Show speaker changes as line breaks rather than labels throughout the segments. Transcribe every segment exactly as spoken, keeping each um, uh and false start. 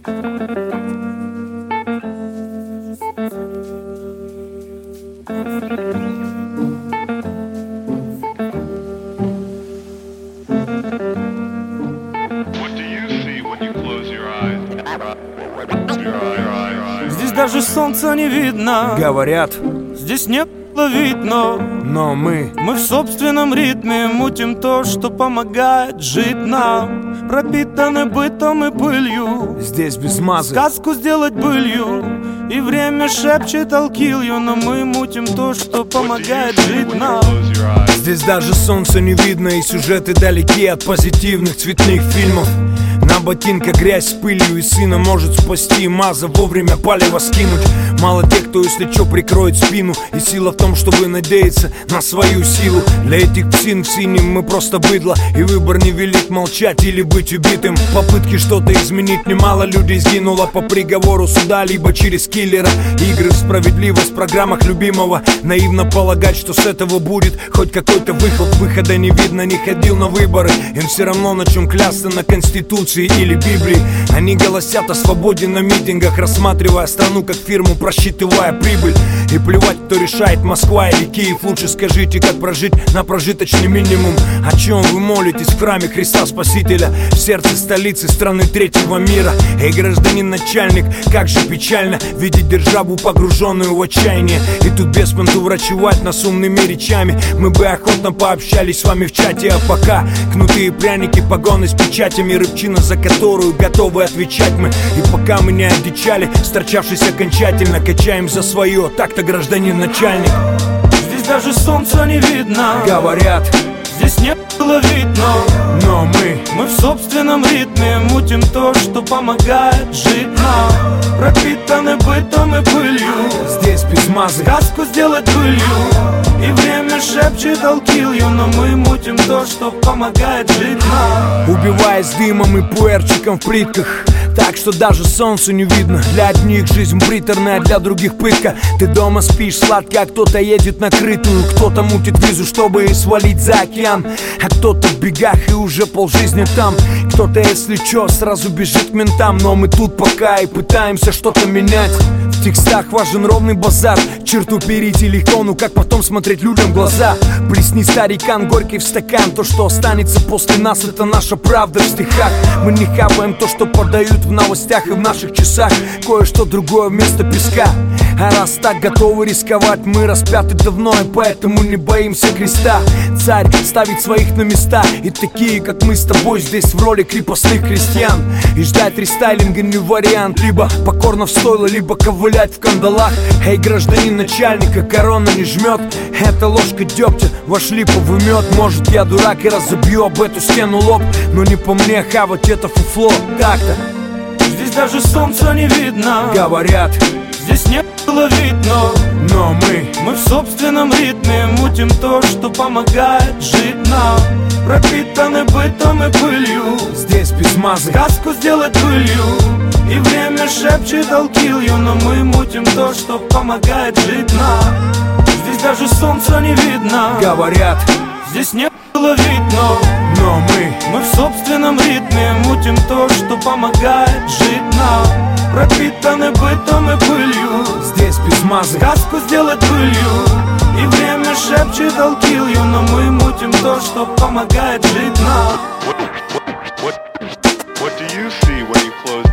Здесь даже солнца не видно.
Говорят,
здесь нет видно.
Но мы
Мы в собственном ритме мутим то, что помогает жить нам. Пропитаны бытом и пылью,
здесь без мазы.
сказку сделать былью. И время шепчет I'll kill you, но мы мутим то, что помогает жить нам.
Здесь даже солнца не видно, и сюжеты далеки от позитивных цветных фильмов. На ботинках грязь с пылью, и сына может спасти маза, вовремя палево скинуть. Мало тех, кто если чё прикроет спину. И сила в том, чтобы надеяться на свою силу. Для этих псин в синем мы просто быдло, и выбор не велит молчать или быть убитым. Попытки что-то изменить немало людей сгинуло по приговору суда, либо через киллера. Игры в справедливость в программах любимого. Наивно полагать, что с этого будет хоть какой-то выход. Выхода не видно, не ходил на выборы. Им все равно на чем клясться, на Конституции или Библии. Они голосят о свободе на митингах, рассматривая страну как фирму, просчитывая прибыль. И плевать, кто решает, Москва или Киев. Лучше скажите, как прожить на прожиточный минимум. О чем вы молитесь в храме Христа Спасителя, в сердце столицы страны третьего мира? Эй, гражданин начальник, как же печально видеть державу, погруженную в отчаяние. И тут без понту врачевать нас умными речами. Мы бы охотно пообщались с вами в чате, а пока кнутые пряники, погоны с печатями, рыбчина, за которую готовы отвечать мы. И пока мы не одичали, сторчавшись окончательно, качаем за свое, так-то гражданин начальник.
Здесь даже солнца не видно.
Говорят,
здесь нет было видно.
Но мы
Мы в собственном ритме мутим то, что помогает жить нам. Пропитаны бытом и пылью,
здесь без мазы.
сказку сделать былью. И время шепчет I'll kill you, но мы мутим то, что помогает жить нам.
Убиваясь дымом и пуэрчиком в плитках, так что даже солнцу не видно. Для одних жизнь приторная, для других пытка. Ты дома спишь сладко, а кто-то едет на крытую. Кто-то мутит визу, чтобы свалить за океан, а кто-то в бегах и уже полжизни там. Кто-то, если чё, сразу бежит к ментам. Но мы тут пока и пытаемся что-то менять. В текстах важен ровный базар. Черту перейти легко, ну как потом смотреть людям в глаза? Плесни, старикан, горький в стакан. То, что останется после нас, это наша правда в стихах. Мы не хапаем то, что подают в новостях и в наших часах. Кое-что другое вместо песка. А раз так готовы рисковать, мы распяты давно, и поэтому не боимся креста. Царь ставит своих на места, и такие, как мы с тобой, здесь в роли крепостных крестьян. И ждать рестайлинга не вариант. Либо покорно в стойло, либо ковылять в кандалах. Эй, гражданин начальника, корона не жмет. Это ложка дегтя, ваш липовый мед. Может, я дурак и разобью об эту стену лоб, но не по мне хавать это фуфло. Так-то
Здесь даже солнца не видно.
говорят,
здесь нет было видно.
но мы
Мы в собственном ритме мутим то, что помогает жить нам. Пропитаны бытом и пылью,
здесь без мазы.
сказку сделать былью. И время шепчет I'll kill you, но мы мутим то, что помогает жить нам. Здесь даже солнца не видно.
Говорят,
здесь нет было видно.
но мы
Мы в собственном ритме мутим то, что помогает жить нам. Пропитаны бытом и пылью,
здесь без мазы.
сказку сделать былью. И время шепчет I'll kill you, но мы мутим то, что помогает жить нам.
What, what, what, what do you see when you close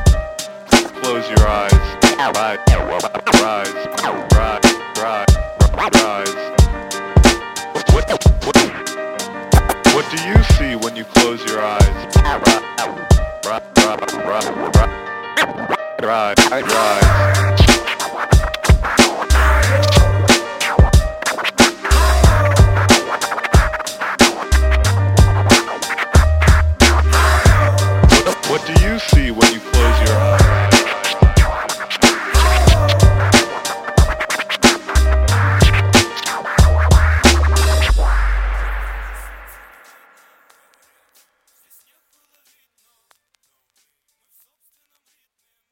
close your eyes? Rise, rise, rise, rise, rise. What, what, what, what do you see when you close your eyes? Rise, rise, rise, rise, rise.